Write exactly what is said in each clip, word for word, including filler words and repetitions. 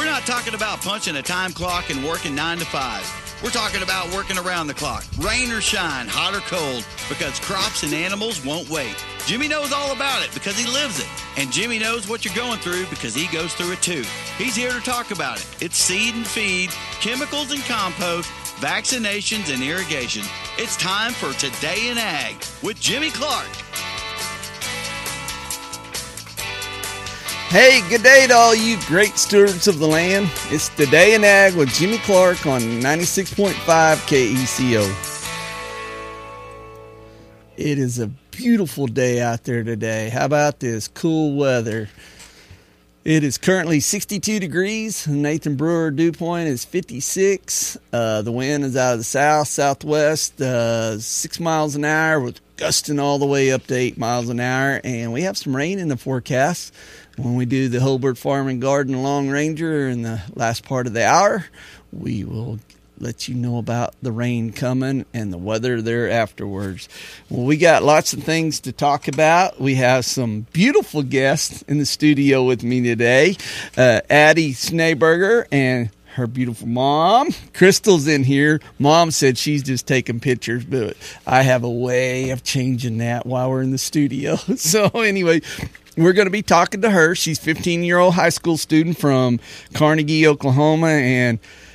We're not talking about punching a time clock and working nine to five. We're talking about working around the clock, rain or shine, hot or cold, because crops and animals won't wait. Jimmy knows all about it because he lives it. And Jimmy knows what you're going through because he goes through it too. He's here to talk about it. It's seed and feed, chemicals and compost, vaccinations and irrigation. It's time for Today in Ag with Jimmy Clark. Hey, good day to all you great stewards of the land. It's Today in Ag with Jimmy Clark on ninety-six point five K E C O. It is a beautiful day out there today. How about this cool weather? It is currently sixty-two degrees. Nathan Brewer dew point is fifty-six. Uh, the wind is out of the south, southwest, uh, six miles an hour with gusting all the way up to eight miles an hour. And we have some rain in the forecast when we do the Hobart Farm and Garden Long Ranger in the last part of the hour. We will let you know about the rain coming and the weather there afterwards. Well, we got lots of things to talk about. We have some beautiful guests in the studio with me today. Uh, Addie Schneeberger and her beautiful mom. Crystal's in here. Mom said she's just taking pictures, but I have a way of changing that while we're in the studio. So anyway, we're going to be talking to her. She's a fifteen-year-old high school student from Carnegie, Oklahoma, and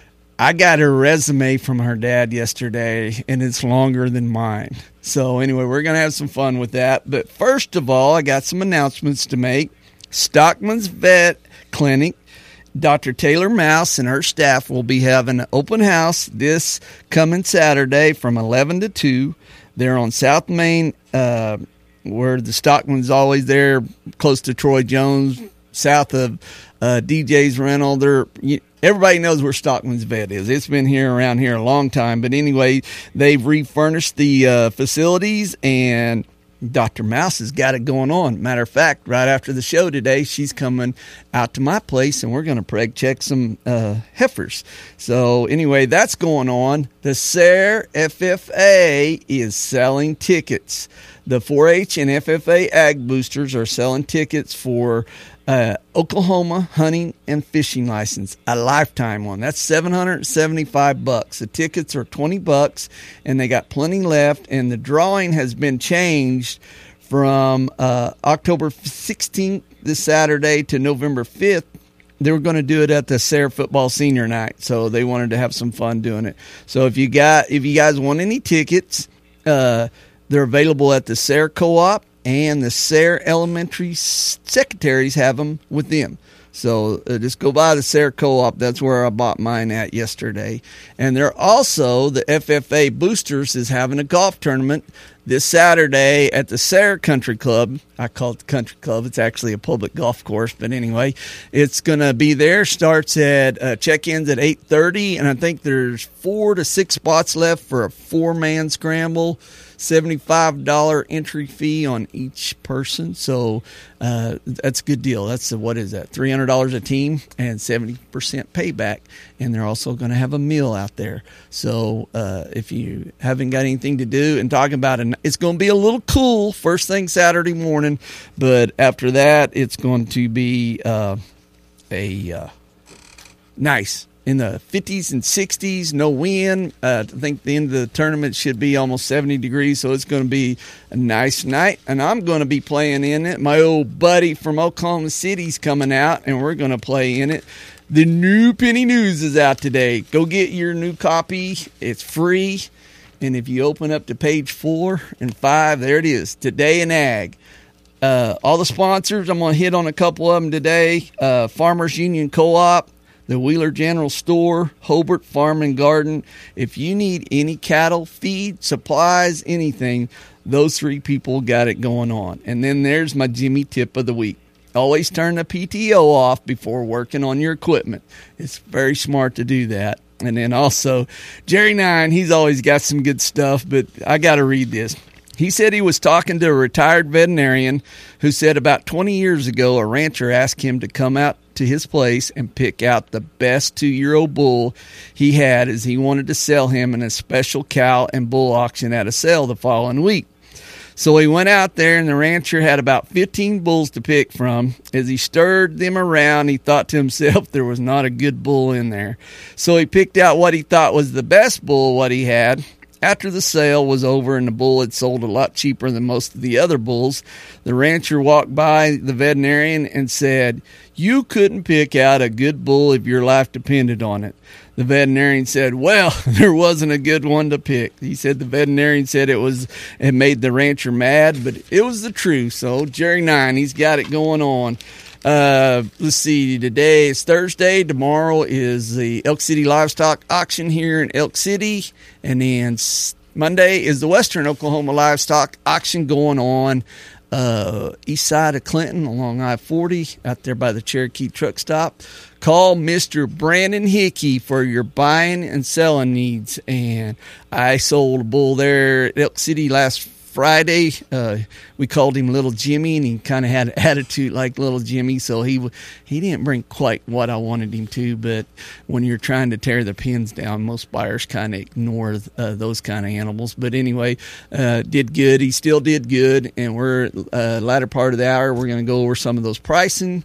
I got her resume from her dad yesterday, and it's longer than mine. So anyway, we're going to have some fun with that. But first of all, I got some announcements to make. Stockman's Vet Clinic, Doctor Taylor Mouse and her staff will be having an open house this coming Saturday from eleven to two. They're on South Main, uh, where the Stockman's always there, close to Troy Jones, south of uh, D J's Rental. They're, everybody knows where Stockman's Vet is. It's been here around here a long time. But anyway, they've refurnished the uh, facilities, and Doctor Mouse has got it going on. Matter of fact, right after the show today, she's coming out to my place, and we're going to preg check some uh, heifers. So anyway, that's going on. The S A R F F A is selling tickets. The four H and F F A Ag Boosters are selling tickets for uh, Oklahoma hunting and fishing license, a lifetime one. That's seven hundred seventy-five bucks. The tickets are twenty bucks, and they got plenty left. And the drawing has been changed from uh, October sixteenth, this Saturday, to November fifth. They were going to do it at the S A R Football Senior Night, so they wanted to have some fun doing it. So if you got, if you guys want any tickets, uh, they're available at the S A R Co-op, and the S A R Elementary secretaries have them with them. So uh, just go by the S A R Co-op. That's where I bought mine at yesterday. And they're also, the F F A Boosters is having a golf tournament this Saturday at the S A R Country Club. I call it the Country Club. It's actually a public golf course. But anyway, it's going to be there. Starts at, uh, check-ins at eight thirty. And I think there's four to six spots left for a four-man scramble. seventy-five dollars entry fee on each person. So uh, that's a good deal. That's a, what is that? three hundred dollars a team and seventy percent payback. And they're also going to have a meal out there. So uh, if you haven't got anything to do, and talking about it, it's going to be a little cool first thing Saturday morning. But after that, it's going to be uh, a uh, nice. In the fifties and sixties, no wind. Uh, I think the end of the tournament should be almost seventy degrees, so it's going to be a nice night. And I'm going to be playing in it. My old buddy from Oklahoma City's coming out, and we're going to play in it. The new Penny News is out today. Go get your new copy. It's free. And if you open up to page four and five, there it is, Today in Ag. Uh, all the sponsors, I'm going to hit on a couple of them today. Uh, Farmers Union Co-op, the Wheeler General Store, Hobart Farm and Garden. If you need any cattle, feed, supplies, anything, those three people got it going on. And then there's my Jimmy tip of the week. Always turn the P T O off before working on your equipment. It's very smart to do that. And then also, Jerry Nine, he's always got some good stuff, but I got to read this. He said he was talking to a retired veterinarian who said about twenty years ago, a rancher asked him to come out to his place and pick out the best two-year-old bull he had, as he wanted to sell him in a special cow and bull auction at a sale the following week. So he went out there, and the rancher had about fifteen bulls to pick from. As he stirred them around, he thought to himself there was not a good bull in there. So he picked out what he thought was the best bull what he had. After the sale was over and the bull had sold a lot cheaper than most of the other bulls, the rancher walked by the veterinarian and said, "You couldn't pick out a good bull if your life depended on it." The veterinarian said, "Well, there wasn't a good one to pick." He said the veterinarian said it was it made the rancher mad, but it was the truth. So Jerry Nine, he's got it going on. Uh, let's see, today is Thursday. Tomorrow is the Elk City Livestock Auction here in Elk City. And then Monday is the Western Oklahoma Livestock Auction going on uh, east side of Clinton along I forty out there by the Cherokee truck stop. Call Mister Brandon Hickey for your buying and selling needs. And I sold a bull there at Elk City last Friday. Uh, we called him Little Jimmy, and he kind of had an attitude like Little Jimmy, so he he didn't bring quite what I wanted him to. But when you're trying to tear the pins down, most buyers kind of ignore uh, those kind of animals. But anyway, uh, did good. He still did good, and we're uh, latter part of the hour. We're going to go over some of those pricing.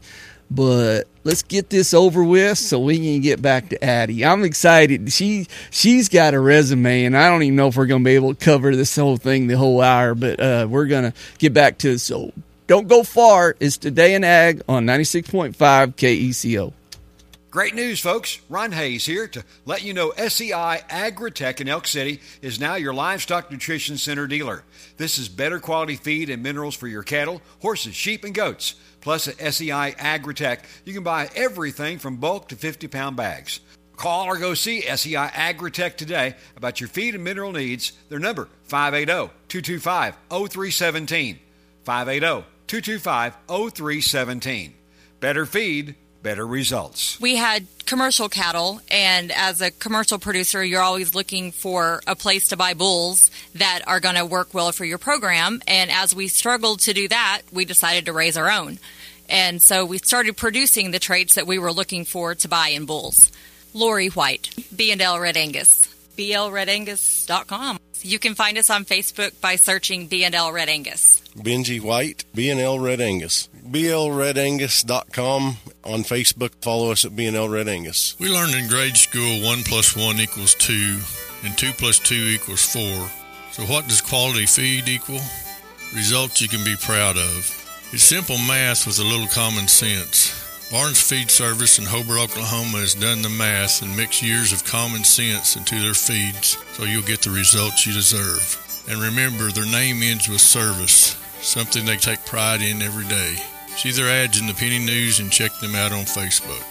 But let's get this over with so we can get back to Addie. I'm excited. She, she's got a resume, and I don't even know if we're going to be able to cover this whole thing the whole hour, but uh, we're going to get back to it. So don't go far. It's Today in Ag on ninety-six point five K E C O. Great news, folks. Ron Hayes here to let you know S E I Agritech in Elk City is now your livestock nutrition center dealer. This is better quality feed and minerals for your cattle, horses, sheep, and goats. Plus, at S E I Agritech, you can buy everything from bulk to fifty-pound bags. Call or go see S E I Agritech today about your feed and mineral needs. Their number, five eight zero, two two five, zero three one seven. five eight zero, two two five, zero three one seven. Better feed, better results. We had commercial cattle, and as a commercial producer, you're always looking for a place to buy bulls that are going to work well for your program. And as we struggled to do that, we decided to raise our own. And so we started producing the traits that we were looking for to buy in bulls. Lori White, B and L Red Angus, B L red angus dot com. You can find us on Facebook by searching B and L Red Angus. Benji White, B and L Red Angus. B L red angus dot com. On Facebook, follow us at B and L Red Angus. We learned in grade school one plus one equals two, and two plus two equals four. So what does quality feed equal? Results you can be proud of. It's simple math with a little common sense. Barnes Feed Service in Hobart, Oklahoma has done the math and mixed years of common sense into their feeds so you'll get the results you deserve. And remember, their name ends with service, something they take pride in every day. See their ads in the Penny News and check them out on Facebook.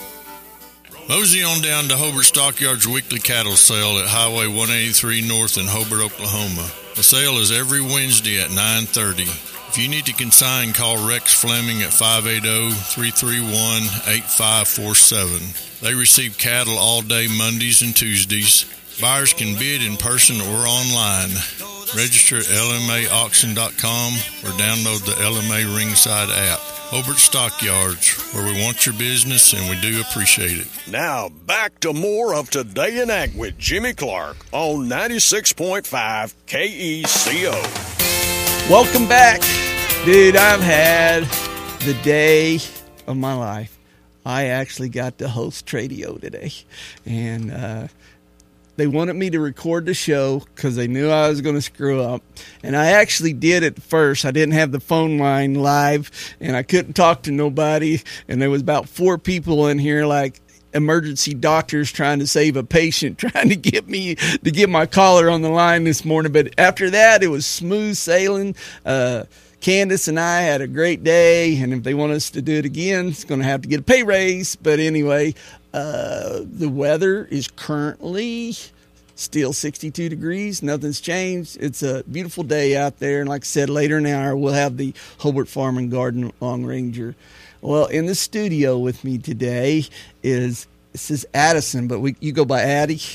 Mosey on down to Hobart Stockyards weekly cattle sale at Highway one eighty-three North in Hobart, Oklahoma. The sale is every Wednesday at nine thirty. If you need to consign, call Rex Fleming at five eight zero, three three one, eight five four seven. They receive cattle all day Mondays and Tuesdays. Buyers can bid in person or online. Register at L M A auction dot com or download the L M A Ringside app. Hobart Stockyards, where we want your business and we do appreciate it. Now, back to more of Today in Ag with Jimmy Clark on ninety-six point five K E C O. Welcome back. Dude, I've had the day of my life. I actually got to host Tradio today. And uh, they wanted me to record the show because they knew I was going to screw up. And I actually did at first. I didn't have the phone line live, and I couldn't talk to nobody. And there was about four people in here like emergency doctors trying to save a patient, trying to get me to get my caller on the line this morning. But after that, it was smooth sailing. Uh, Candace and I had a great day, and if they want us to do it again, it's going to have to get a pay raise. But anyway, uh, the weather is currently still sixty-two degrees. Nothing's changed. It's a beautiful day out there. And like I said, later in the hour, we'll have the Hobart Farm and Garden Long Ranger. Well, in the studio with me today is, this is Addison, but we you go by Addie? Yep.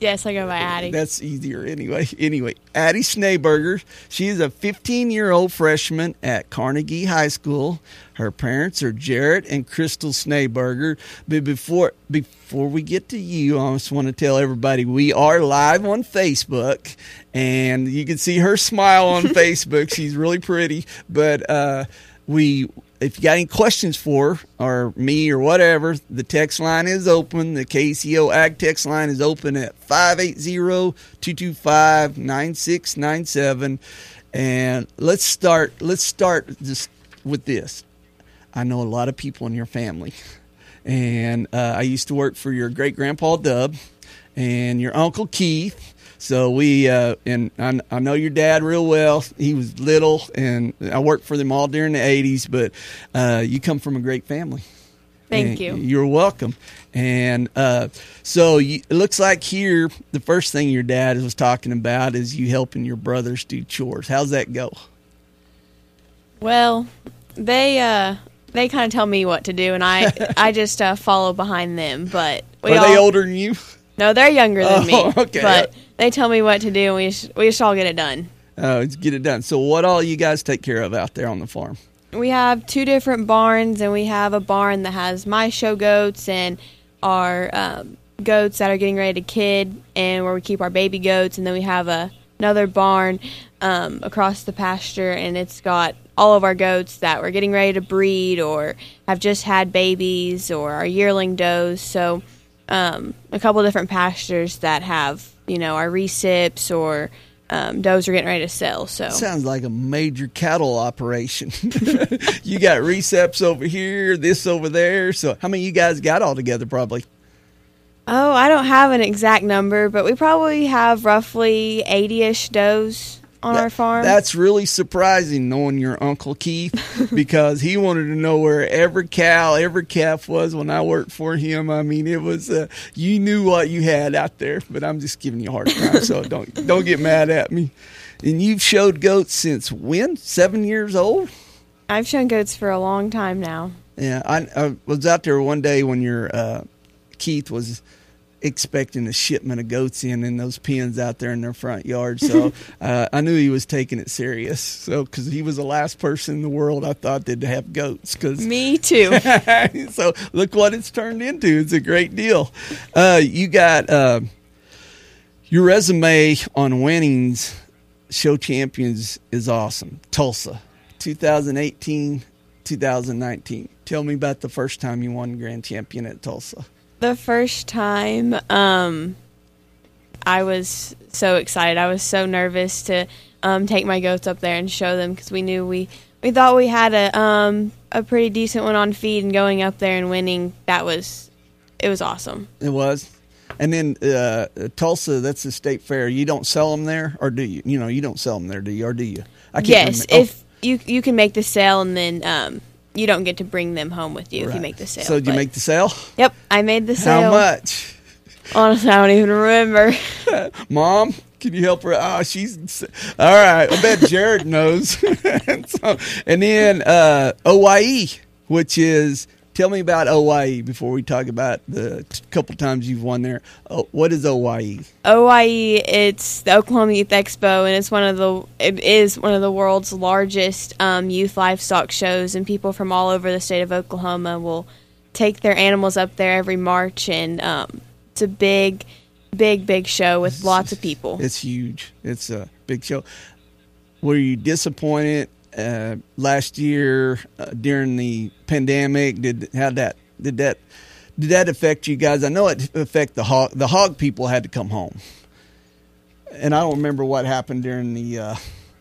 Yes, I go by Addie. That's easier anyway. Anyway, Addie Schneeberger. She is a fifteen-year-old freshman at Carnegie High School. Her parents are Jarrett and Crystal Schneeberger. But before before we get to you, I just want to tell everybody we are live on Facebook, and you can see her smile on Facebook. She's really pretty. But uh, we. If you got any questions for her, or me or whatever, the text line is open. The K C O Ag text line is open at five eight zero, two two five, nine six nine seven. And let's start let's start just with this. I know a lot of people in your family. And uh, I used to work for your great-grandpa Dub and your Uncle Keith. So we, uh, and I, I know your dad real well. He was little, and I worked for them all during the eighties, but uh, you come from a great family. Thank and you. You're welcome. And uh, so you, it looks like here, the first thing your dad was talking about is you helping your brothers do chores. How's that go? Well, they uh, they kind of tell me what to do, and I I just uh, follow behind them. But we Are all, they older than you? No, they're younger than Oh, me. okay. But they tell me what to do, and we just, we just all get it done. Oh, let's get it done. So what all you guys take care of out there on the farm? We have two different barns, and we have a barn that has my show goats and our um, goats that are getting ready to kid, and where we keep our baby goats. And then we have a, another barn um, across the pasture, and it's got all of our goats that we're getting ready to breed or have just had babies or our yearling does. So um, a couple different pastures that have, you know, our recips or um, does are getting ready to sell. So sounds like a major cattle operation. You got recips over here, this over there. So how many you guys got all together probably? Oh, I don't have an exact number, but we probably have roughly eighty-ish does on That- our farm. That's really surprising knowing your Uncle Keith because he wanted to know where every cow, every calf was when I worked for him. I mean, it was, uh, you knew what you had out there, but I'm just giving you a hard time, so don't don't get mad at me. And you've showed goats since when? Seven years old? I've shown goats for a long time now. Yeah, I, I was out there one day when your uh, Keith was expecting a shipment of goats in in those pens out there in their front yard. So uh, I knew he was taking it serious. So because he was the last person in the world I thought that to have goats. Cause Me too. so look what it's turned into. It's a great deal. Uh, you got uh, your resume on winnings, show champions is awesome. Tulsa, two thousand eighteen, two thousand nineteen. Tell me about the first time you won grand champion at Tulsa. The first time, um, I was so excited. I was so nervous to um, take my goats up there and show them because we knew we, we thought we had a um, a pretty decent one on feed, and going up there and winning, that was it was awesome. It was. And then uh, Tulsa, that's the state fair. You don't sell them there, or do you? You know, you don't sell them there, do you? Or do you? I Yes, remember. if you you can make the sale, and then um, you don't get to bring them home with you if Right. you make the sale. So did you but- make the sale? Yep, I made the How sale. much? Honestly, I don't even remember. Mom, can you help her? Oh, she's all right. I bet Jared knows. So, and then uh, O Y E, which is, tell me about O Y E before we talk about the t- couple times you've won there. Oh, what is O Y E? O Y E, it's the Oklahoma Youth Expo, and it's one of the it is one of the world's largest um, youth livestock shows, and people from all over the state of Oklahoma will take their animals up there every March, and um, it's a big, big, big show with lots of people. It's huge. It's a big show. Were you disappointed uh, last year uh, during the pandemic? Did how that did that did that affect you guys? I know it affected the hog. The hog people had to come home, and I don't remember what happened during the. Uh,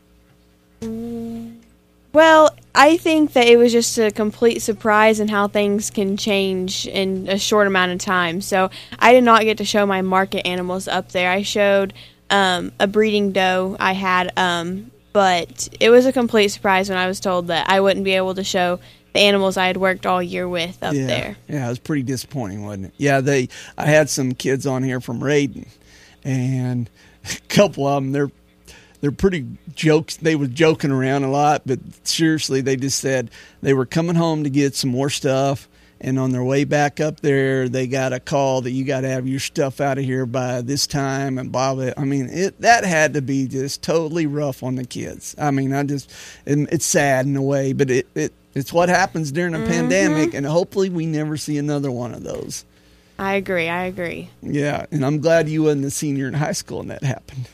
Well, I think that it was just a complete surprise in how things can change in a short amount of time. So I did not get to show my market animals up there. I showed um, a breeding doe I had, um, but it was a complete surprise when I was told that I wouldn't be able to show the animals I had worked all year with up yeah, there. Yeah, it was pretty disappointing, wasn't it? Yeah, they. I had some kids on here from Raiden, and a couple of them, they're they're pretty jokes. They were joking around a lot, but seriously, they just said they were coming home to get some more stuff, And on their way back up there, they got a call that you got to have your stuff out of here by this time and blah, blah. I mean, it that had to be just totally rough on the kids. I mean, I just, it, it's sad in a way, but it, it it's what happens during a mm-hmm. pandemic, and hopefully we never see another one of those. I agree. I agree. Yeah, and I'm glad you wasn't a senior in high school and that happened.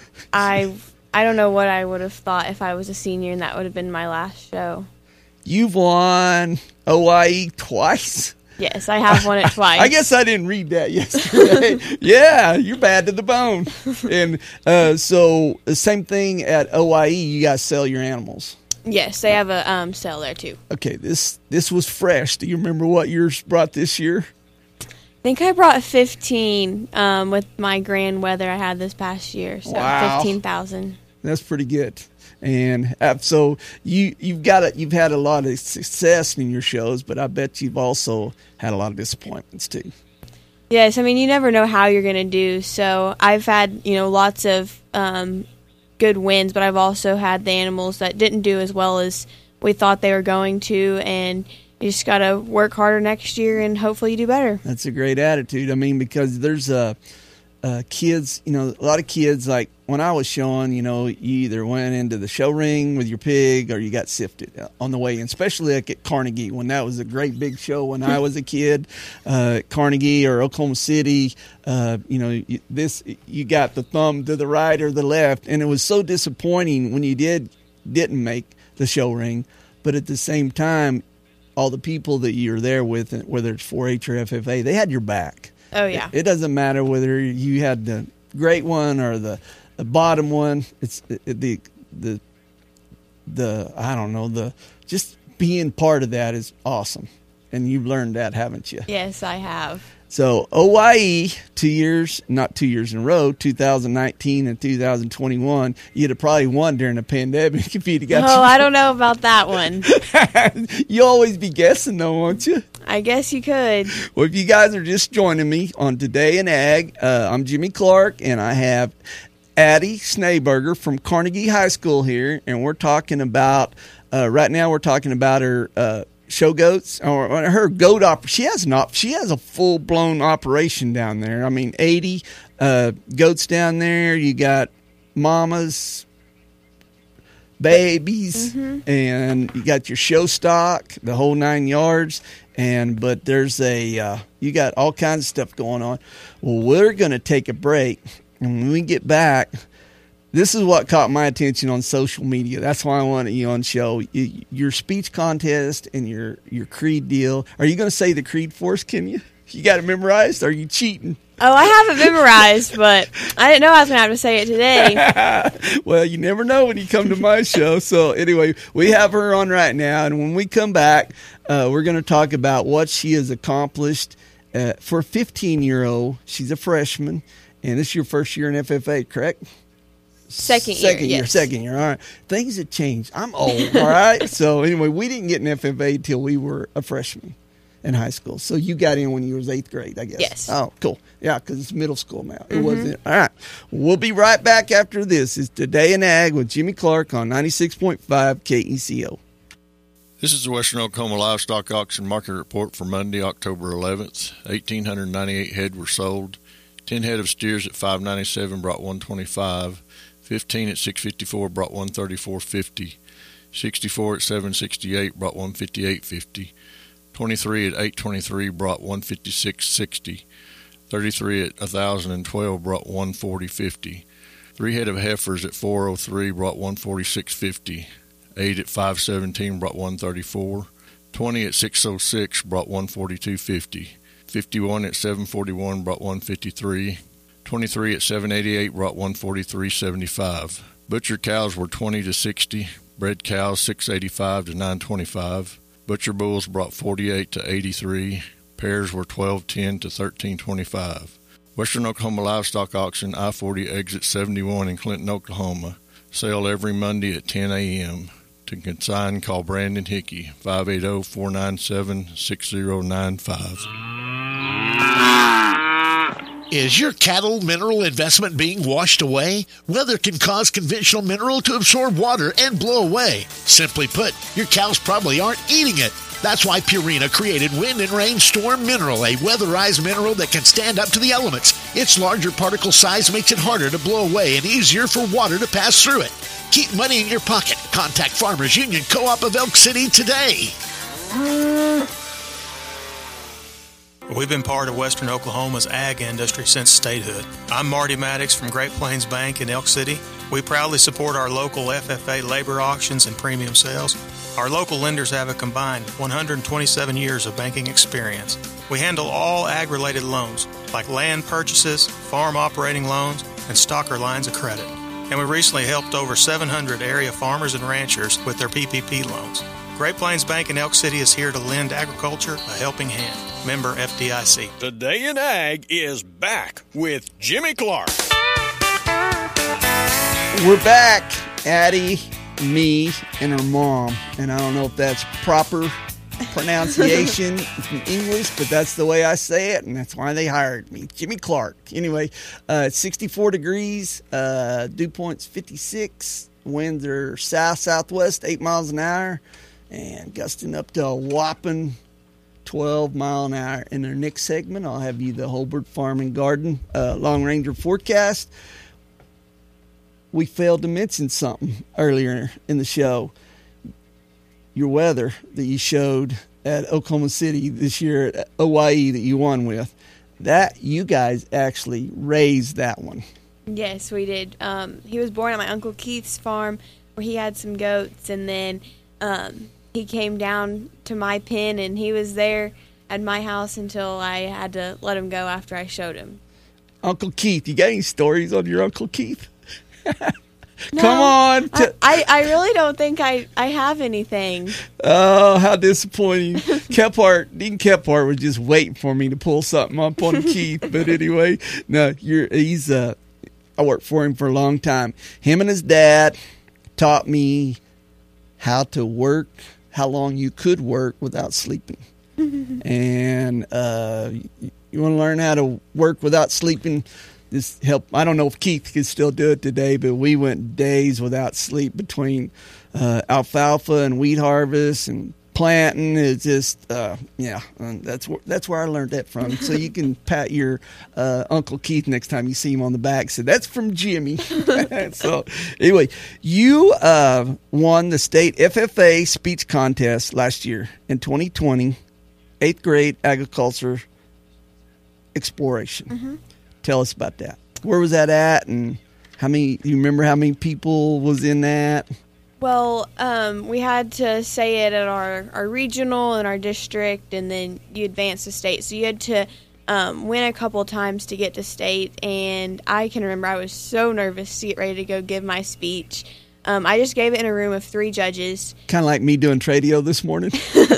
I I don't know what I would have thought if I was a senior and that would have been my last show. You've won O I E twice? Yes, I have won it twice. I guess I didn't read that yesterday. Yeah, you're bad to the bone. And uh, so the same thing at O I E, you guys sell your animals. Yes, they have a um, sale there too. Okay, this this was fresh. Do you remember what yours brought this year? I think I brought fifteen um, with my grand weather I had this past year. So wow. fifteen thousand. That's pretty good. And uh, so you you've got a, you've had a lot of success in your shows, but I bet you've also had a lot of disappointments too. Yes, I mean you never know how you're going to do. So I've had you know lots of um, good wins, but I've also had the animals that didn't do as well as we thought they were going to, and you just got to work harder next year and hopefully you do better. That's a great attitude. I mean, because there's a. Uh, Uh, kids, you know, a lot of kids, like when I was showing, you know, you either went into the show ring with your pig or you got sifted on the way in, especially like at Carnegie when that was a great big show when I was a kid. Uh, Carnegie or Oklahoma City, uh, you know, you, this you got the thumb to the right or the left, and it was so disappointing when you did didn't make the show ring. But at the same time, all the people that you're there with, whether it's four H or F F A, they had your back. Oh, yeah. It, it doesn't matter whether you had the great one or the, the bottom one. It's it, the the the I don't know the just being part of that is awesome, and you've learned that, haven't you? Yes, I have. So O I E, two years, not two years in a row, two thousand nineteen and two thousand twenty-one. You'd have probably won during the pandemic if you'd have got. Oh, I don't know about that one. You always be guessing, though, won't you? I guess you could. Well, if you guys are just joining me on Today in Ag, uh, I'm Jimmy Clark, and I have Addie Schneeberger from Carnegie High School here, and we're talking about, uh, right now we're talking about her uh, show goats, or, or her goat op. She has an op- She has a full-blown operation down there. I mean, eighty uh, goats down there. You got mamas, babies, mm-hmm. and you got your show stock, the whole nine yards. And but there's a uh, you got all kinds of stuff going on. Well, we're going to take a break, and when we get back, this is what caught my attention on social media. That's why I wanted you on show. You, your speech contest and your your creed deal. Are you going to say the creed for us? Can you? You got it memorized? Or are you cheating? Oh, I have it memorized, but I didn't know I was going to have to say it today. Well, you never know when you come to my show. So anyway, we have her on right now, and when we come back, uh, we're going to talk about what she has accomplished uh, for a fifteen-year-old. She's a freshman, and this is your first year in F F A, correct? Second year, Second year, yes. second year. All right. Things have changed. I'm old, all right? So anyway, we didn't get in F F A until we were a freshman in high school. So you got in when you was eighth grade, I guess. Yes. Oh, cool. Yeah, because it's middle school now. It mm-hmm. wasn't. All right. We'll be right back after this. It's Today in Ag with Jimmy Clark on ninety-six point five K E C O. This is the Western Oklahoma Livestock Auction Market Report for Monday, October eleventh. one thousand eight hundred ninety-eight head were sold. ten head of steers at five ninety-seven brought one twenty-five. fifteen at six fifty-four brought one thirty-four fifty. sixty-four at seven sixty-eight brought one fifty-eight fifty. twenty-three at eight twenty-three brought one fifty-six sixty. thirty-three at one thousand twelve brought one forty fifty. Three head of heifers at four oh three brought one forty-six fifty. Eight at five seventeen brought one thirty-four. twenty at six oh six brought one forty-two fifty. fifty-one at seven forty-one brought one fifty-three. twenty-three at seven eighty-eight brought one forty-three seventy-five. Butcher cows were twenty to sixty. Bred cows six eighty-five to nine twenty-five. Butcher bulls brought forty-eight to eighty-three. Pairs were twelve ten to thirteen twenty-five. Western Oklahoma Livestock Auction, I forty exit seventy-one in Clinton, Oklahoma. Sale every Monday at ten a.m. To consign, call Brandon Hickey, five eight zero, four nine seven, six zero nine five. Is your cattle mineral investment being washed away? Weather can cause conventional mineral to absorb water and blow away. Simply put, your cows probably aren't eating it. That's why Purina created Wind and Rain Storm Mineral, a weatherized mineral that can stand up to the elements. Its larger particle size makes it harder to blow away and easier for water to pass through it. Keep money in your pocket. Contact Farmers Union Co-op of Elk City today. We've been part of Western Oklahoma's ag industry since statehood. I'm Marty Maddox from Great Plains Bank in Elk City. We proudly support our local F F A labor auctions and premium sales. Our local lenders have a combined one hundred twenty-seven years of banking experience. We handle all ag-related loans, like land purchases, farm operating loans, and stocker lines of credit. And we recently helped over seven hundred area farmers and ranchers with their P P P loans. Great Plains Bank in Elk City is here to lend agriculture a helping hand. Member F D I C. Today in Ag is back with Jimmy Clark. We're back, Addie, me, and her mom. And I don't know if that's proper pronunciation in English, but that's the way I say it, and that's why they hired me. Jimmy Clark. Anyway, uh, it's sixty-four degrees. Uh, dew point's fifty-six. Winds are south-southwest, eight miles an hour. And gusting up to a whopping twelve mile an hour. In our next segment, I'll have you the Holbert Farm and Garden uh, Long Ranger forecast. We failed to mention something earlier in the show. Your weather that you showed at Oklahoma City this year at O Y E that you won with. That you guys actually raised that one. Yes, we did. Um, he was born at my Uncle Keith's farm where he had some goats, and then um, he came down to my pen, and he was there at my house until I had to let him go after I showed him. Uncle Keith, you got any stories on your Uncle Keith? No, Come on. I, I, I really don't think I, I have anything. Oh, how disappointing. Kephart, Dean Kephart was just waiting for me to pull something up on Keith. But anyway, no, you're he's uh I worked for him for a long time. Him and his dad taught me how to work, how long you could work without sleeping. And uh, you want to learn how to work without sleeping, this help. I don't know if Keith can still do it today, but we went days without sleep between uh, alfalfa and wheat harvest and planting. It's just, uh, yeah, um, that's where that's where I learned that from. So you can pat your uh, Uncle Keith next time you see him on the back. So that's from Jimmy. So anyway, you uh, won the state F F A speech contest last year in twenty twenty, eighth grade agriculture exploration. Mm-hmm. Tell us about that. Where was that at, and how many? You remember how many people was in that? Well, um, we had to say it at our, our regional and our district, and then you advance to state. So you had to um, win a couple of times to get to state, and I can remember I was so nervous to get ready to go give my speech. Um, I just gave it in a room of three judges. Kind of like me doing Tradio this morning.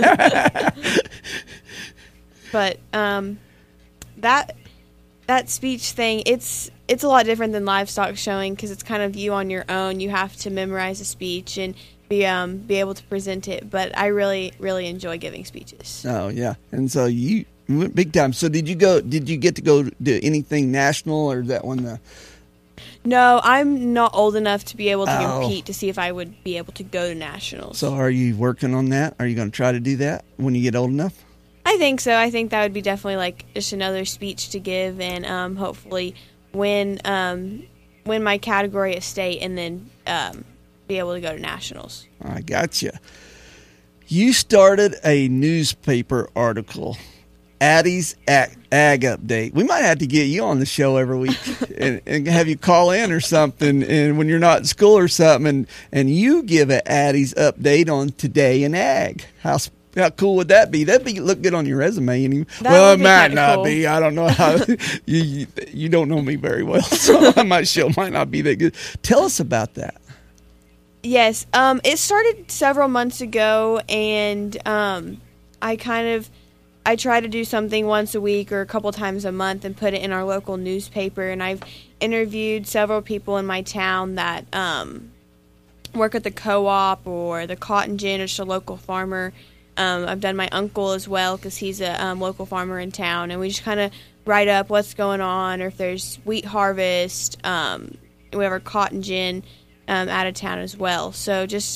But um, that... That speech thing, it's it's a lot different than livestock showing because it's kind of you on your own. You have to memorize a speech and be um be able to present it. But I really really enjoy giving speeches. Oh yeah, and so you went big time. So did you go? Did you get to go to anything national, or that one? The... No, I'm not old enough to be able to oh. compete to see if I would be able to go to nationals. So are you working on that? Are you going to try to do that when you get old enough? I think so. I think that would be definitely like just another speech to give, and um, hopefully win um, win my category at state, and then um, be able to go to nationals. I gotcha. You started a newspaper article, Addie's Ag, Ag Update. We might have to get you on the show every week and, and have you call in or something, and when you're not in school or something, and, and you give an Addie's Update on Today in Ag. How How cool would that be? That'd be look good on your resume. And you, well, it might not cool. be. I don't know how. you, you you don't know me very well, so my show might not be that good. Tell us about that. Yes, um, it started several months ago, and um, I kind of I try to do something once a week or a couple times a month and put it in our local newspaper. And I've interviewed several people in my town that um, work at the co-op or the cotton gin, or just a local farmer. Um, I've done my uncle as well because he's a um, local farmer in town, and we just kind of write up what's going on, or if there's wheat harvest. Um, we have our cotton gin um, out of town as well. So just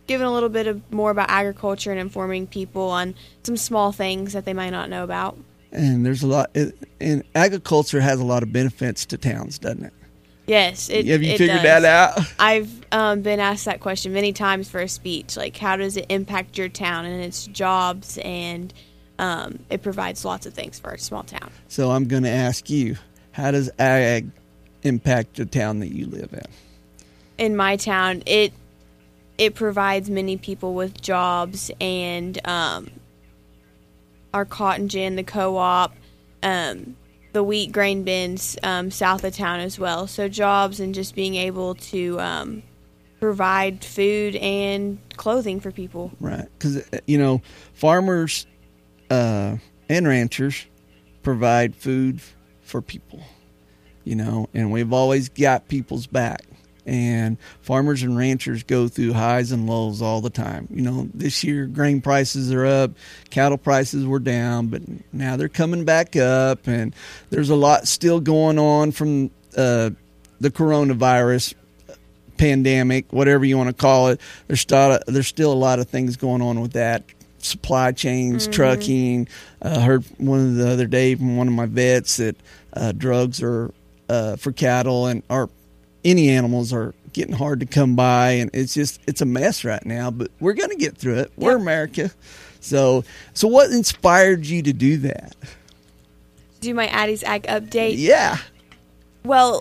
giving a little bit of more about agriculture and informing people on some small things that they might not know about. And there's a lot, and agriculture has a lot of benefits to towns, doesn't it? Yes, it Have you it figured does. that out? I've um, been asked that question many times for a speech. Like, how does it impact your town and its jobs? And um, it provides lots of things for a small town. So I'm going to ask you, how does ag impact the town that you live in? In my town, it it provides many people with jobs, and um, our cotton gin, the co-op, um, the wheat grain bins um, south of town as well. So jobs and just being able to um, provide food and clothing for people. Right. Because, you know, farmers uh, and ranchers provide food for people, you know, and we've always got people's back. And farmers and ranchers go through highs and lows all the time. You know, this year grain prices are up, cattle prices were down, but now they're coming back up. And there's a lot still going on from uh, the coronavirus pandemic, whatever you want to call it. There's still, there's still a lot of things going on with that. Supply chains, mm-hmm. trucking. I uh, heard one of the other day from one of my vets that uh, drugs are uh, for cattle and are any animals are getting hard to come by, and it's just it's a mess right now, but we're going to get through it. We're yep. America. So so what inspired you to do that? Do my Addie's Ag update? Yeah. Well,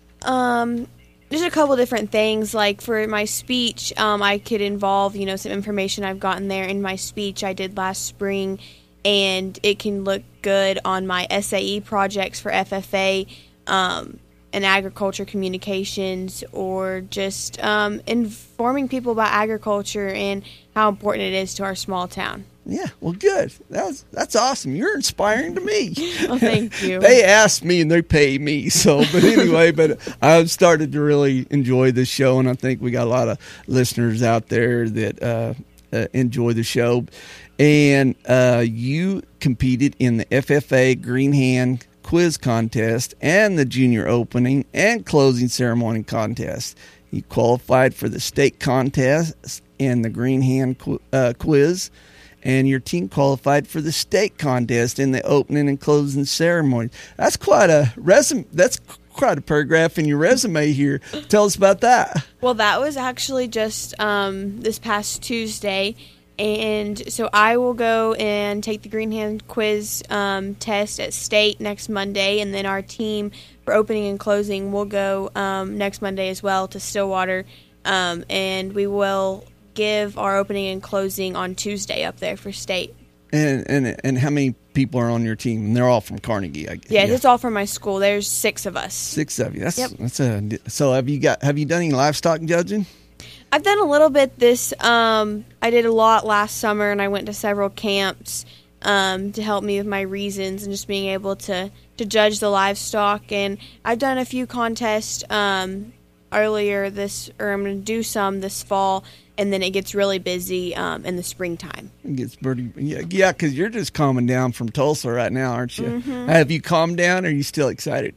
um there's a couple different things. Like for my speech, um I could involve, you know, some information I've gotten there in my speech I did last spring, and it can look good on my S A E projects for F F A. Um and agriculture communications, or just um, informing people about agriculture and how important it is to our small town. Yeah, well, good. That was, that's awesome. You're inspiring to me. Well, thank you. They asked me and they pay me. So, but anyway, but I've started to really enjoy this show, and I think we got a lot of listeners out there that uh, uh, enjoy the show. And uh, you competed in the F F A Green Hand Quiz Contest and the Junior Opening and Closing Ceremony Contest. You qualified for the state contest and the Green Hand qu- uh, Quiz, and your team qualified for the state contest in the opening and closing ceremony. That's quite a resume. That's quite a paragraph in your resume here. Tell us about that. Well, that was actually just um, this past Tuesday. And so I will go and take the Green Hand Quiz um, test at state next Monday, and then our team for opening and closing will go um, next Monday as well to Stillwater, um, and we will give our opening and closing on Tuesday up there for state. And and and how many people are on your team? And they're all from Carnegie, I guess. Yeah, yeah, it's all from my school. There's six of us. Six of you. That's yep. that's a. So have you got? Have you done any livestock judging? I've done a little bit this, um, I did a lot last summer, and I went to several camps um, to help me with my reasons and just being able to, to judge the livestock. And I've done a few contests um, earlier this, or I'm going to do some this fall, and then it gets really busy um, in the springtime. It gets pretty, yeah, yeah, because you're just calming down from Tulsa right now, aren't you? Mm-hmm. Have you calmed down, or are you still excited?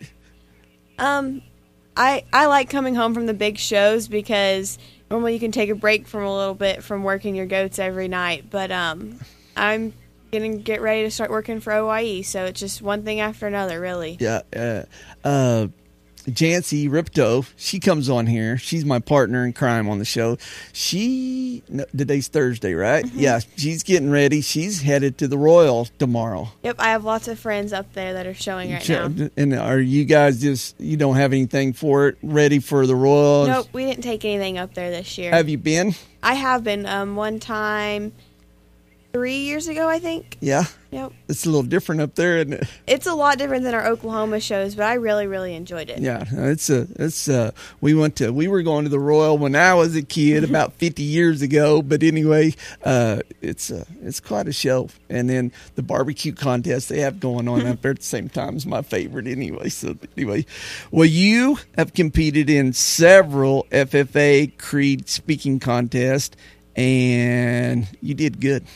Um, I I like coming home from the big shows because normally you can take a break from a little bit from working your goats every night, but um, I'm going to get ready to start working for O I E, so it's just one thing after another, really. Yeah. Uh, uh, Jancy Ripto, she comes on here. She's my partner in crime on the show. She, no, today's Thursday, right? Mm-hmm. Yeah, she's getting ready. She's headed to the Royal tomorrow. Yep, I have lots of friends up there that are showing right now. And are you guys just, you don't have anything for it, ready for the Royal? Nope, we didn't take anything up there this year. Have you been? I have been um, one time three years ago, I think. Yeah? Yep. It's a little different up there, isn't it? It's a lot different than our Oklahoma shows, but I really, really enjoyed it. Yeah, it's a, it's a, we went to, we were going to the Royal when I was a kid about fifty years ago, but anyway, uh, it's a, it's quite a show. And then the barbecue contest they have going on up there at the same time is my favorite anyway. So anyway, well, you have competed in several F F A Creed speaking contests, and you did good.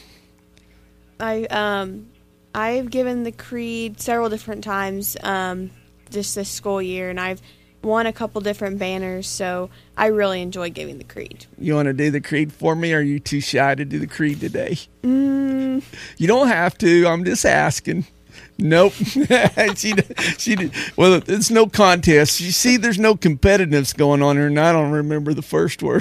I um I've given the creed several different times um just this school year, and I've won a couple different banners, so I really enjoy giving the creed. You want to do the creed for me, or are you too shy to do the creed today? Mm. You don't have to. I'm just asking. Nope. she she did. Well, it's no contest. You see, there's no competitiveness going on here, and I don't remember the first word.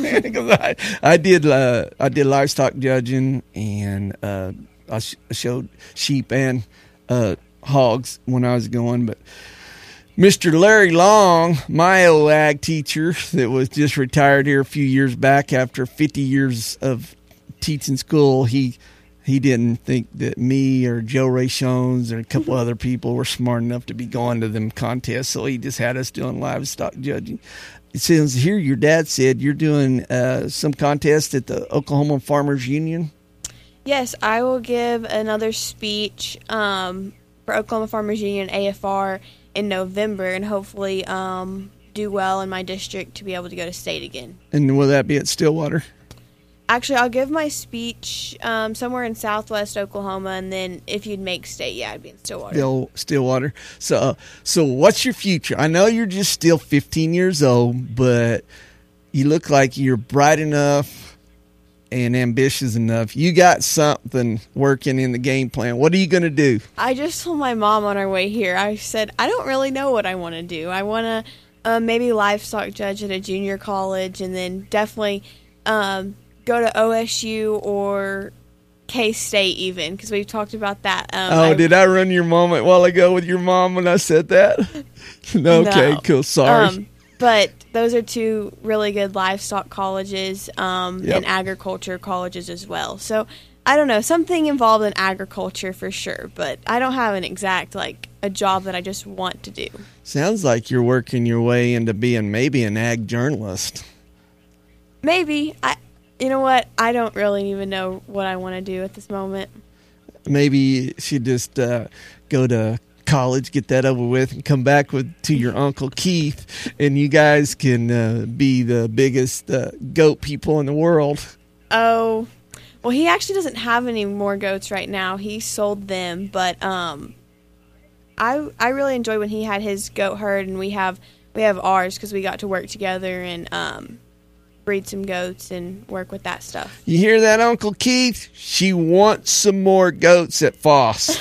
I, I did uh, I did livestock judging, and uh, I, sh- I showed sheep and uh, hogs when I was going. But Mister Larry Long, my old ag teacher that was just retired here a few years back after fifty years of teaching school, he. He didn't think that me or Joe Ray Shones or a couple other people were smart enough to be going to them contests, so he just had us doing livestock judging. It says here your dad said you're doing uh, some contest at the Oklahoma Farmers Union. Yes, I will give another speech um, for Oklahoma Farmers Union A F R in November, and hopefully um, do well in my district to be able to go to state again. And will that be at Stillwater? Actually, I'll give my speech um, somewhere in southwest Oklahoma, and then if you'd make state, yeah, I'd be in Stillwater. Still, Stillwater. So, uh, so what's your future? I know you're just still fifteen years old, but you look like you're bright enough and ambitious enough. You got something working in the game plan. What are you going to do? I just told my mom on our way here, I said, I don't really know what I want to do. I want to uh, maybe livestock judge at a junior college, and then definitely um, – go to O S U or K-State even, because we've talked about that. Um, oh, I, did I run your moment while ago with your mom when I said that? no, okay, no. cool. Sorry. Um, but those are two really good livestock colleges um, Yep. and agriculture colleges as well. So I don't know, something involved in agriculture for sure, but I don't have an exact, like, a job that I just want to do. Sounds like you're working your way into being maybe an ag journalist. Maybe. I. You know what? I don't really even know what I want to do at this moment. Maybe you should just uh, go to college, get that over with, and come back with to your Uncle Keith, and you guys can uh, be the biggest uh, goat people in the world. Oh, well, he actually doesn't have any more goats right now. He sold them, but um, I I really enjoyed when he had his goat herd, and we have we have ours because we got to work together and um. breed some goats and work with that stuff. You hear that, Uncle Keith? She wants some more goats at Foss.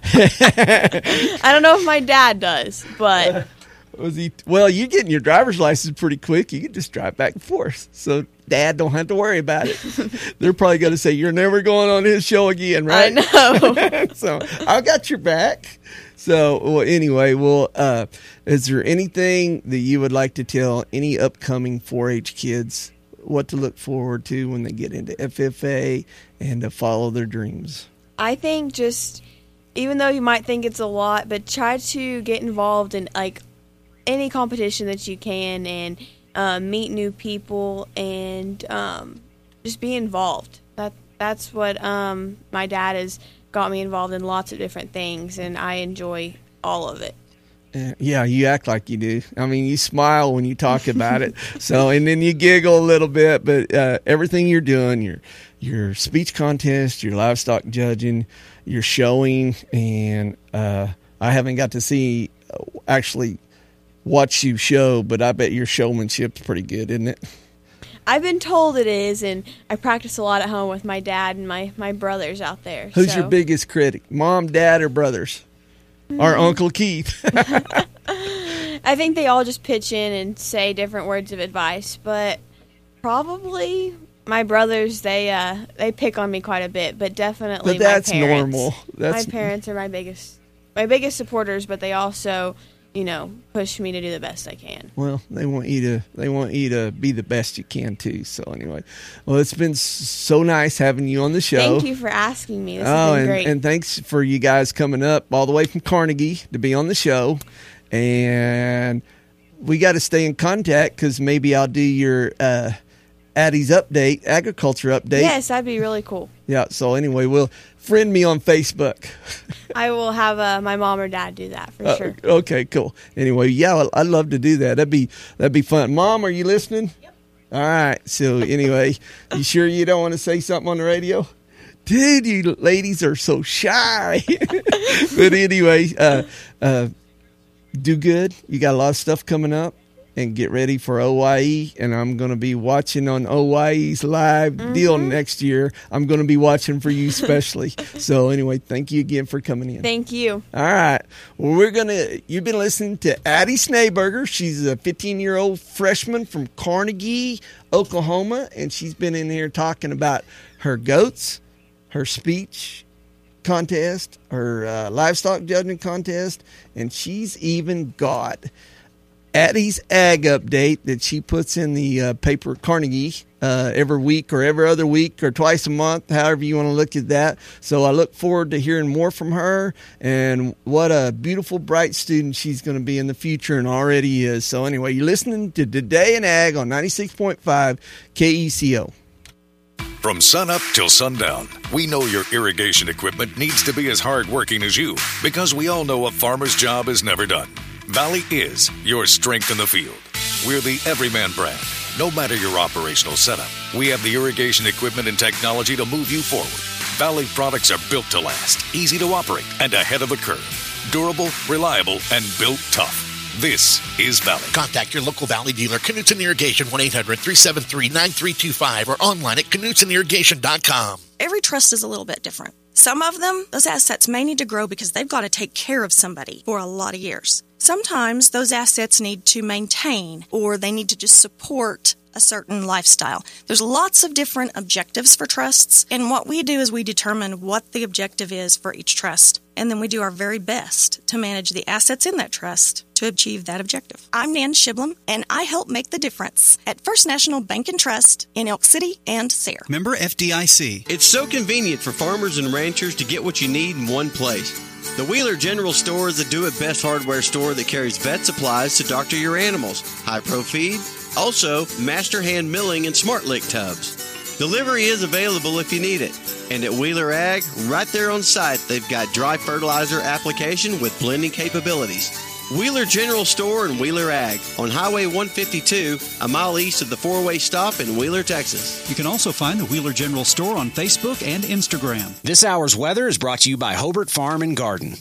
I don't know if my dad does, but was he? Well, you're getting your driver's license pretty quick. You can just drive back and forth, so Dad don't have to worry about it. They're probably going to say you're never going on his show again, right? I know. So I got your back. So, well, anyway, well, uh, is there anything that you would like to tell any upcoming four H kids what to look forward to when they get into F F A and to follow their dreams? I think just, even though you might think it's a lot, but try to get involved in, like, any competition that you can and uh, meet new people and um, just be involved. That That's what um, my dad has got me involved in, lots of different things, and I enjoy all of it. Yeah, you act like you do. I mean, you smile when you talk about it. So, and then you giggle a little bit. But uh, everything you're doing, your your speech contest, your livestock judging, your showing, and uh, I haven't got to see uh, actually watch you show, but I bet your showmanship's pretty good, isn't it? I've been told it is, and I practice a lot at home with my dad and my, my brothers out there. Who's so. your biggest critic? Mom, Dad, or brothers? Or Uncle Keith? I think they all just pitch in and say different words of advice, but probably my brothers, they uh, they pick on me quite a bit, but definitely but that's my parents. normal. That's my parents are my biggest my biggest supporters, but they also, you know, push me to do the best I can. Well, they want you to they want you to be the best you can too. So anyway, well, it's been so nice having you on the show. Thank you for asking me. This oh, has been and, great. and thanks for you guys coming up all the way from Carnegie to be on the show. And we got to stay in contact because maybe I'll do your uh, Addie's update, agriculture update. Yes, that'd be really cool. Yeah. So anyway, we'll friend me on Facebook. I will have uh, my mom or dad do that for uh, sure. Okay, cool. Anyway, yeah, I'd love to do that. That'd be that'd be fun. Mom, are you listening? Yep. All right. So anyway, you sure you don't want to say something on the radio? Dude, you ladies are so shy. But anyway, uh, uh, do good. You got a lot of stuff coming up. And get ready for O Y E, and I'm going to be watching on O Y E's live mm-hmm. deal next year. I'm going to be watching for you especially. So anyway, thank you again for coming in. Thank you. All right. Well, we're going to, you've been listening to Addie Schneeberger. She's a fifteen-year-old freshman from Carnegie, Oklahoma, and she's been in here talking about her goats, her speech contest, her uh, livestock judging contest, and she's even got Addie's Ag Update that she puts in the uh, paper Carnegie uh, every week or every other week or twice a month, however you want to look at that. So I look forward to hearing more from her, and what a beautiful, bright student she's going to be in the future and already is. So anyway, you're listening to Today in Ag on ninety-six point five K E C O. From sunup till sundown, we know your irrigation equipment needs to be as hardworking as you, because we all know a farmer's job is never done. Valley is your strength in the field. We're the Everyman brand. No matter your operational setup, we have the irrigation equipment and technology to move you forward. Valley products are built to last, easy to operate, and ahead of the curve. Durable, reliable, and built tough. This is Valley. Contact your local Valley dealer, Knutson Irrigation, one eight hundred three seven three nine three two five, or online at knutson irrigation dot com. Every trust is a little bit different. Some of them, those assets may need to grow because they've got to take care of somebody for a lot of years. Sometimes those assets need to maintain, or they need to just support a certain lifestyle. There's lots of different objectives for trusts, and what we do is we determine what the objective is for each trust, and then we do our very best to manage the assets in that trust to achieve that objective. I'm Nan Shiblam, and I help make the difference at First National Bank and Trust in Elk City and Sayre. Member F D I C. It's so convenient for farmers and ranchers to get what you need in one place. The Wheeler General Store is the do-it-best hardware store that carries vet supplies to doctor your animals, high-pro feed, also master hand milling and smart lick tubs. Delivery is available if you need it. And at Wheeler Ag, right there on site, they've got dry fertilizer application with blending capabilities. Wheeler General Store and Wheeler Ag on Highway one fifty-two, a mile east of the four-way stop in Wheeler, Texas. You can also find the Wheeler General Store on Facebook and Instagram. This hour's weather is brought to you by Hobart Farm and Garden.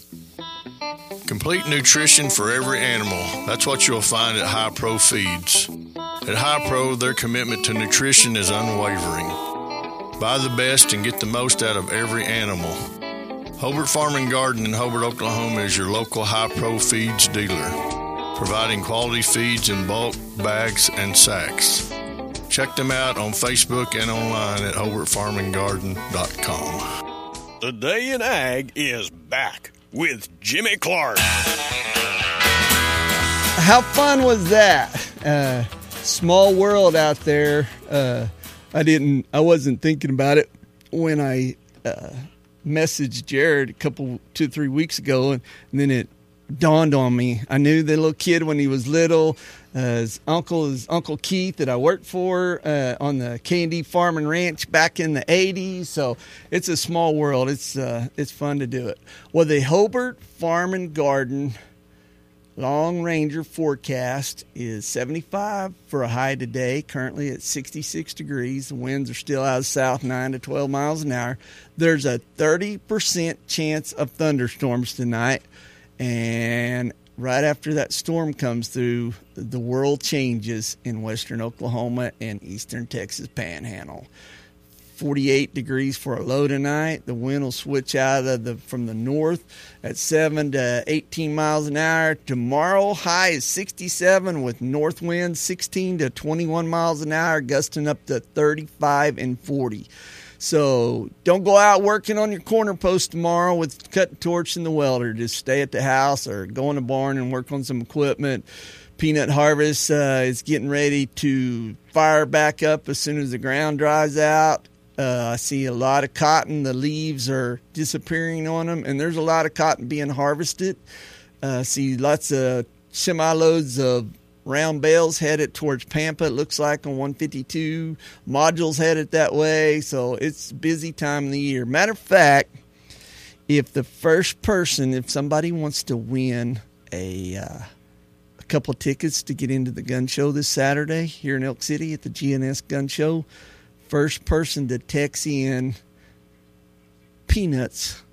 Complete nutrition for every animal. That's what you'll find at High Pro Feeds. At High Pro, their commitment to nutrition is unwavering. Buy the best and get the most out of every animal. Hobart Farm and Garden in Hobart, Oklahoma is your local High Pro Feeds dealer, providing quality feeds in bulk, bags, and sacks. Check them out on Facebook and online at hobart farm and garden dot com. Today in Ag is back with Jimmy Clark. How fun was that? Uh, small world out there. Uh, I didn't. I wasn't thinking about it when I uh, messaged Jared a couple, two, three weeks ago, and, and then it dawned on me. I knew the little kid when he was little. Uh, his uncle is Uncle Keith that I worked for uh, on the K and D Farm and Ranch back in the eighties. So it's a small world. It's uh, it's fun to do it. Well, the Hobart Farm and Garden Long Ranger forecast is seventy-five for a high today, currently at sixty-six degrees. The winds are still out of south, nine to twelve miles an hour. There's a thirty percent chance of thunderstorms tonight, and right after that storm comes through, the world changes in western Oklahoma and eastern Texas Panhandle. forty-eight degrees for a low tonight. The wind will switch out of the from the north at seven to eighteen miles an hour. Tomorrow, high is sixty-seven with north winds sixteen to twenty-one miles an hour, gusting up to thirty-five and forty. So don't go out working on your corner post tomorrow with cutting torch and the welder. Just stay at the house or go in the barn and work on some equipment. Peanut harvest uh, is getting ready to fire back up as soon as the ground dries out. Uh, I see a lot of cotton. The leaves are disappearing on them, and there's a lot of cotton being harvested. I uh, see lots of semi-loads of round bales headed towards Pampa, it looks like, on one fifty-two. Modules headed that way, so it's a busy time of the year. Matter of fact, if the first person, if somebody wants to win a, uh, a couple of tickets to get into the gun show this Saturday here in Elk City at the G N S Gun Show, first person to text in peanuts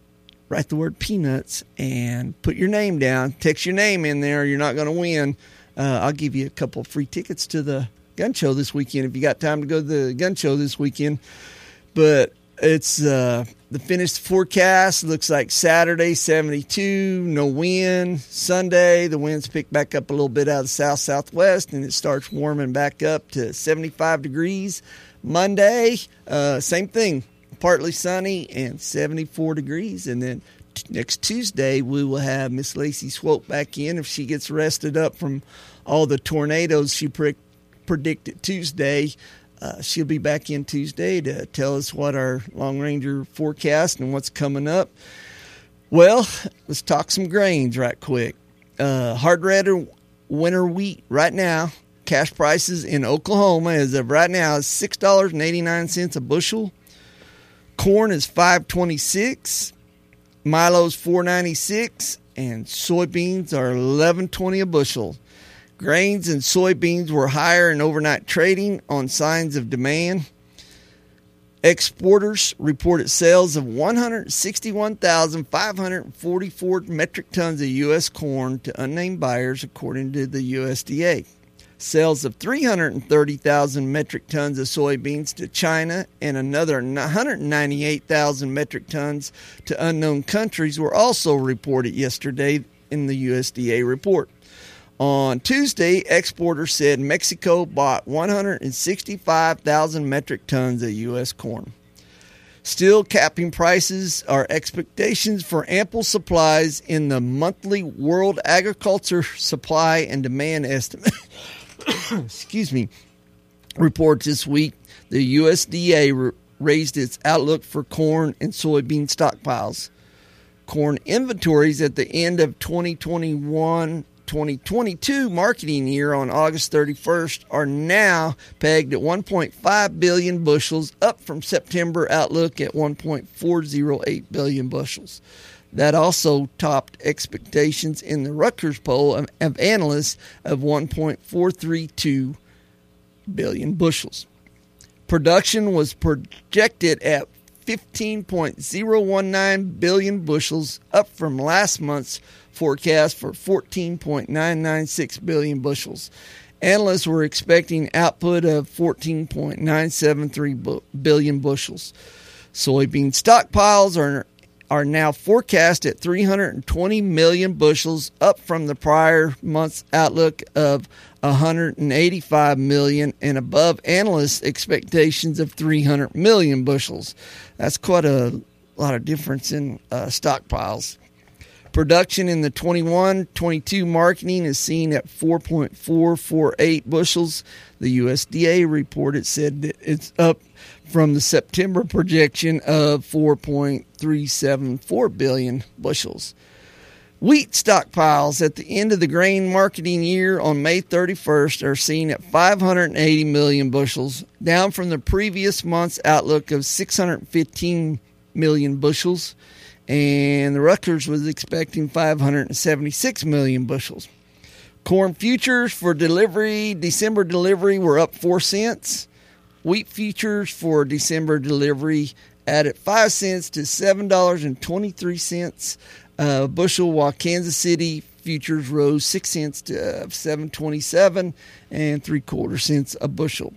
write the word peanuts and put your name down. Text your name in there. You're not going to win. Uh, I'll give you a couple free tickets to the gun show this weekend if you got time to go to the gun show this weekend. But it's uh, the finished forecast. Looks like Saturday, seventy-two, no wind. Sunday, the winds pick back up a little bit out of the south-southwest, and it starts warming back up to seventy-five degrees. Monday, uh, same thing, partly sunny and seventy-four degrees. And then t- next Tuesday, we will have Miss Lacey Swope back in if she gets rested up from all the tornadoes she pre- predicted Tuesday. Uh, she'll be back in Tuesday to tell us what our Long Ranger forecast and what's coming up. Well, let's talk some grains right quick. Uh, hard red winter wheat right now, cash prices in Oklahoma as of right now is six dollars and eighty-nine cents a bushel. Corn is five dollars and twenty-six cents. Milo's four dollars and ninety-six cents. And soybeans are eleven dollars and twenty cents a bushel. Grains and soybeans were higher in overnight trading on signs of demand. Exporters reported sales of one hundred sixty-one thousand five hundred forty-four metric tons of U S corn to unnamed buyers, according to the U S D A. Sales of three hundred thirty thousand metric tons of soybeans to China and another one hundred ninety-eight thousand metric tons to unknown countries were also reported yesterday in the U S D A report. On Tuesday, exporters said Mexico bought one hundred sixty-five thousand metric tons of U S corn. Still capping prices are expectations for ample supplies in the monthly World Agriculture Supply and Demand Estimate excuse me, report this week. The U S D A re- raised its outlook for corn and soybean stockpiles. Corn inventories at the end of twenty twenty-one twenty twenty-two marketing year on August thirty-first are now pegged at one point five billion bushels, up from September outlook at one point four oh eight billion bushels. That also topped expectations in the Rutgers poll of, of analysts of one point four three two billion bushels. Production was projected at fifteen point oh one nine billion bushels, up from last month's forecast for fourteen point nine nine six billion bushels. Analysts were expecting output of fourteen point nine seven three billion bushels. Soybean stockpiles are are now forecast at three hundred twenty million bushels, up from the prior month's outlook of one hundred eighty-five million and above analysts' expectations of three hundred million bushels. That's quite a lot of difference in uh, stockpiles. Production in the twenty-one twenty-two marketing is seen at four point four four eight bushels. The U S D A report it said that it's up from the September projection of four point three seven four billion bushels. Wheat stockpiles at the end of the grain marketing year on May thirty-first are seen at five hundred eighty million bushels, down from the previous month's outlook of six hundred fifteen million bushels. And the Rutgers was expecting five hundred seventy-six million bushels. Corn futures for delivery, December delivery, were up four cents. Wheat futures for December delivery added five cents to seven dollars and twenty-three cents a bushel, while Kansas City futures rose six cents to seven twenty-seven and three quarter cents a bushel.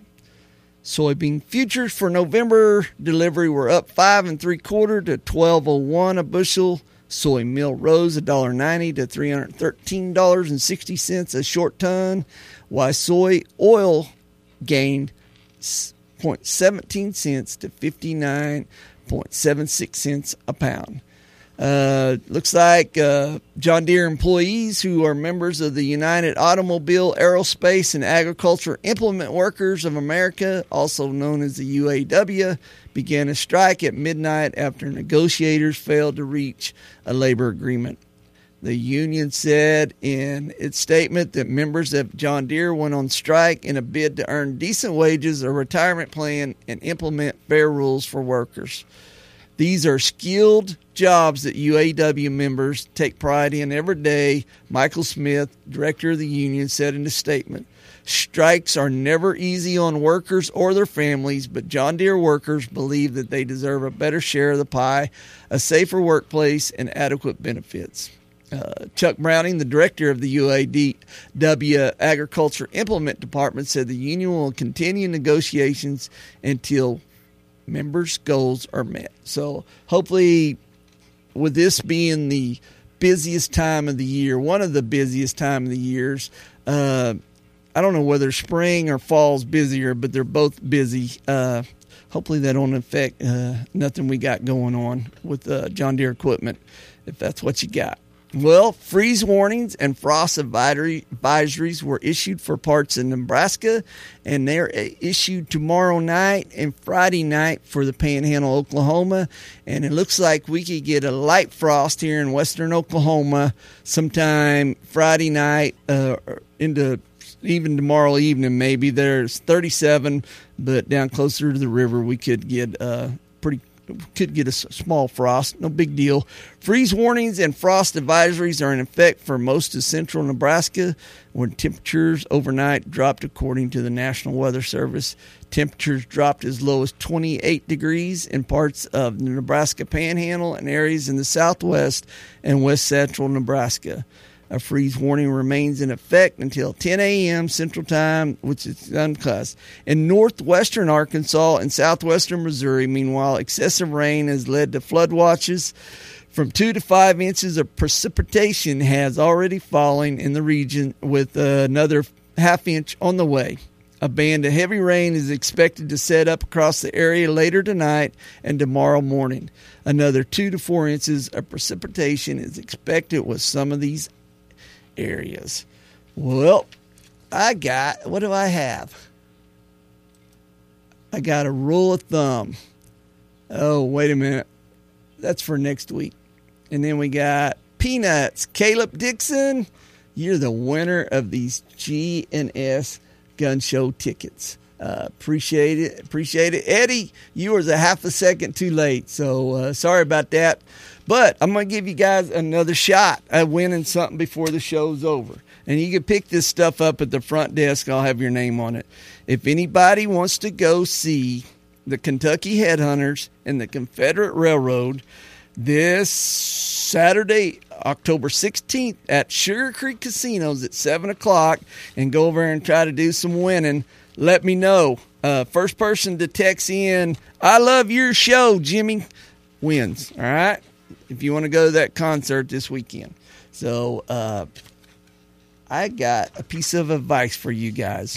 Soybean futures for November delivery were up five and three quarter to twelve oh one a bushel. Soy meal rose one dollar ninety to three hundred thirteen dollars and sixty cents a short ton, while soy oil gained zero point one seven cents to fifty-nine point seven six cents a pound. Uh, looks like uh, John Deere employees who are members of the United Automobile, Aerospace, and Agriculture Implement Workers of America, also known as the U A W, began a strike at midnight after negotiators failed to reach a labor agreement. The union said in its statement that members of John Deere went on strike in a bid to earn decent wages, a retirement plan, and implement fair rules for workers. These are skilled jobs that U A W members take pride in every day, Michael Smith, director of the union, said in a statement. Strikes are never easy on workers or their families, but John Deere workers believe that they deserve a better share of the pie, a safer workplace, and adequate benefits. Uh, Chuck Browning, the director of the U A W Agriculture Implement Department, said the union will continue negotiations until members' goals are met. So hopefully, with this being the busiest time of the year, one of the busiest time of the years, uh, I don't know whether spring or fall's busier, but they're both busy. Uh, hopefully that don't affect uh, nothing we got going on with uh, John Deere equipment, if that's what you got. Well, freeze warnings and frost advisory, advisories were issued for parts of Nebraska, and they're issued tomorrow night and Friday night for the Panhandle, Oklahoma. And it looks like we could get a light frost here in western Oklahoma sometime Friday night uh, into even tomorrow evening. Maybe there's thirty-seven, but down closer to the river we could get uh, pretty could get a small frost. No big deal. Freeze warnings and frost advisories are in effect for most of central Nebraska, when temperatures overnight dropped according to the National Weather Service. Temperatures dropped as low as twenty-eight degrees in parts of the Nebraska Panhandle and areas in the southwest and west central Nebraska. A freeze warning remains in effect until ten a.m. Central Time, which is unclassed. In northwestern Arkansas and southwestern Missouri, meanwhile, excessive rain has led to flood watches. From two to five inches of precipitation has already fallen in the region, with uh, another half inch on the way. A band of heavy rain is expected to set up across the area later tonight and tomorrow morning. Another two to four inches of precipitation is expected with some of these areas. Well, I got, what do I have? I got a rule of thumb. Oh, wait a minute. That's for next week. And then we got Peanuts. Caleb Dixon, you're the winner of these G and S gun show tickets. Uh, appreciate it. Appreciate it. Eddie, you were a half a second too late, so uh, sorry about that. But I'm going to give you guys another shot at winning something before the show's over. And you can pick this stuff up at the front desk. I'll have your name on it. If anybody wants to go see the Kentucky Headhunters and the Confederate Railroad this Saturday, October sixteenth at Sugar Creek Casinos at seven o'clock and go over and try to do some winning, let me know. Uh, first person to text in, I love your show, Jimmy, wins. All right? If you want to go to that concert this weekend. So uh, I got a piece of advice for you guys.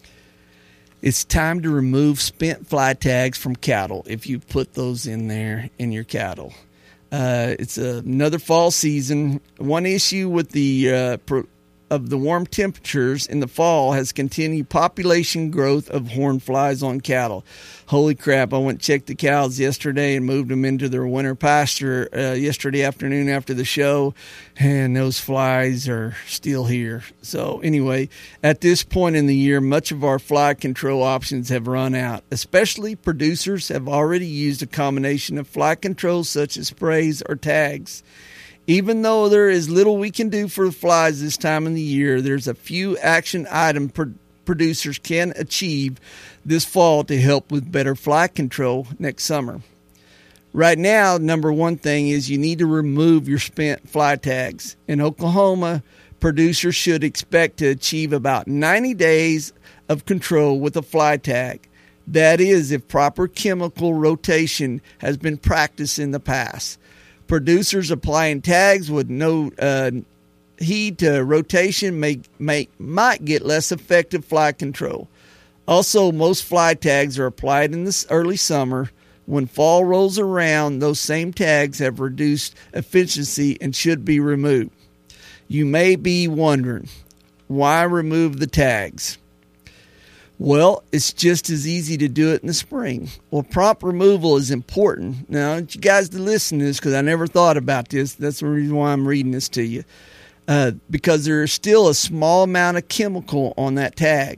It's time to remove spent fly tags from cattle if you put those in there in your cattle. Uh, it's a, another fall season. One issue with the uh, pro, of the warm temperatures in the fall has continued population growth of horned flies on cattle. Holy crap, I went and checked the cows yesterday and moved them into their winter pasture uh, yesterday afternoon after the show, and those flies are still here. So anyway, at this point in the year, much of our fly control options have run out. Especially producers have already used a combination of fly controls such as sprays or tags. Even though there is little we can do for the flies this time of the year, there's a few action item pro- producers can achieve this fall to help with better fly control next summer. Right now, number one thing is you need to remove your spent fly tags. In Oklahoma, producers should expect to achieve about ninety days of control with a fly tag. That is, if proper chemical rotation has been practiced in the past. Producers applying tags with no uh, heed to rotation may, may might get less effective fly control. Also, most fly tags are applied in the early summer. When fall rolls around, those same tags have reduced efficiency and should be removed. You may be wondering, why remove the tags? Well, it's just as easy to do it in the spring. Well, prompt removal is important. Now, I want you guys to listen to this because I never thought about this. That's the reason why I'm reading this to you. Uh, because there is still a small amount of chemical on that tag.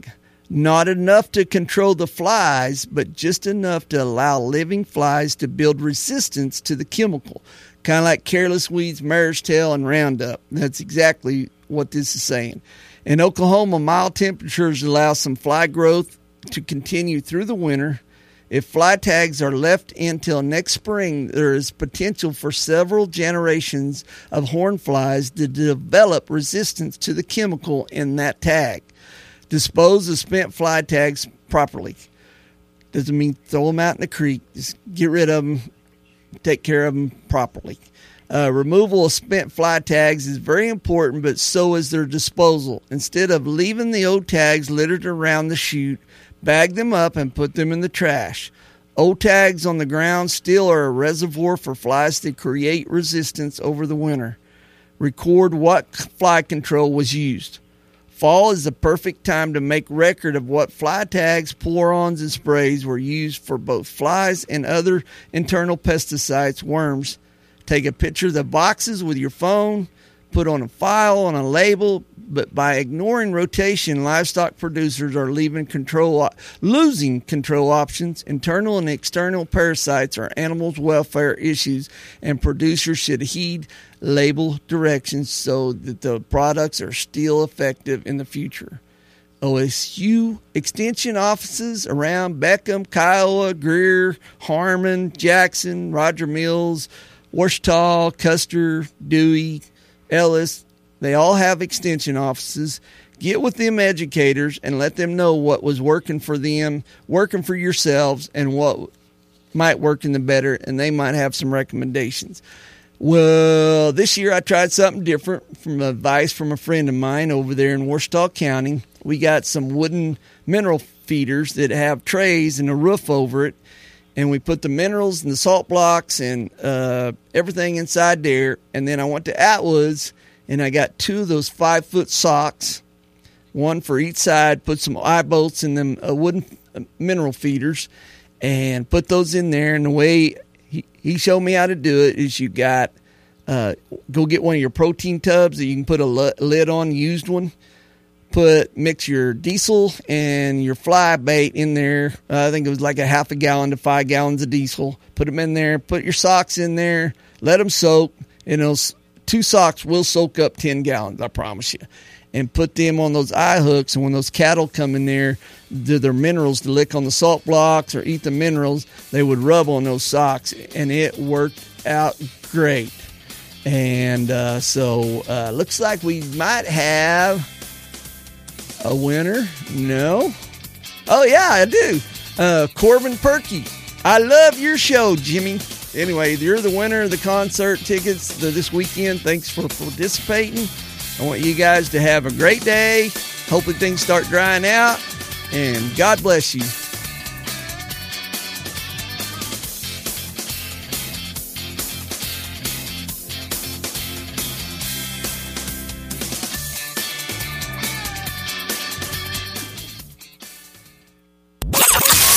Not enough to control the flies, but just enough to allow living flies to build resistance to the chemical. Kind of like Careless Weeds, Mare's Tail, and Roundup. That's exactly what this is saying. In Oklahoma, mild temperatures allow some fly growth to continue through the winter. If fly tags are left until next spring, there is potential for several generations of horn flies to develop resistance to the chemical in that tag. Dispose of spent fly tags properly. Doesn't mean throw them out in the creek. Just get rid of them. Take care of them properly. Uh, removal of spent fly tags is very important, but so is their disposal. Instead of leaving the old tags littered around the chute, bag them up and put them in the trash. Old tags on the ground still are a reservoir for flies to create resistance over the winter. Record what fly control was used. Fall is the perfect time to make record of what fly tags, pull-ons, and sprays were used for both flies and other internal pesticides, worms. Take a picture of the boxes with your phone, put on a file on a label, but by ignoring rotation, livestock producers are leaving control, losing control options. Internal and external parasites are animals' welfare issues, and producers should heed label directions so that the products are still effective in the future. O S U extension offices around Beckham, Kiowa, Greer, Harmon, Jackson, Roger Mills, Ouachita, Custer, Dewey, Ellis, they all have extension offices. Get with them educators and let them know what was working for them, working for yourselves, and what might work in the better, and they might have some recommendations. Well, this year I tried something different from advice from a friend of mine over there in Ouachita County. We got some wooden mineral feeders that have trays and a roof over it, and we put the minerals and the salt blocks and uh, everything inside there. And then I went to Atwoods, and I got two of those five-foot socks, one for each side, put some eye bolts in them uh, wooden mineral feeders, and put those in there. And the way he, he showed me how to do it is you got, uh, go get one of your protein tubs that you can put a lid on, used one. Put mix your diesel and your fly bait in there. Uh, I think it was like a half a gallon to five gallons of diesel. Put them in there. Put your socks in there. Let them soak. And those two socks will soak up ten gallons, I promise you. And put them on those eye hooks. And when those cattle come in there, do their minerals to lick on the salt blocks or eat the minerals, they would rub on those socks. And it worked out great. And uh, so uh, looks like we might have a winner? No. Oh, yeah, I do. Uh, Corbin Perky. I love your show, Jimmy. Anyway, you're the winner of the concert tickets this weekend. Thanks for participating. I want you guys to have a great day. Hopefully things start drying out. And God bless you.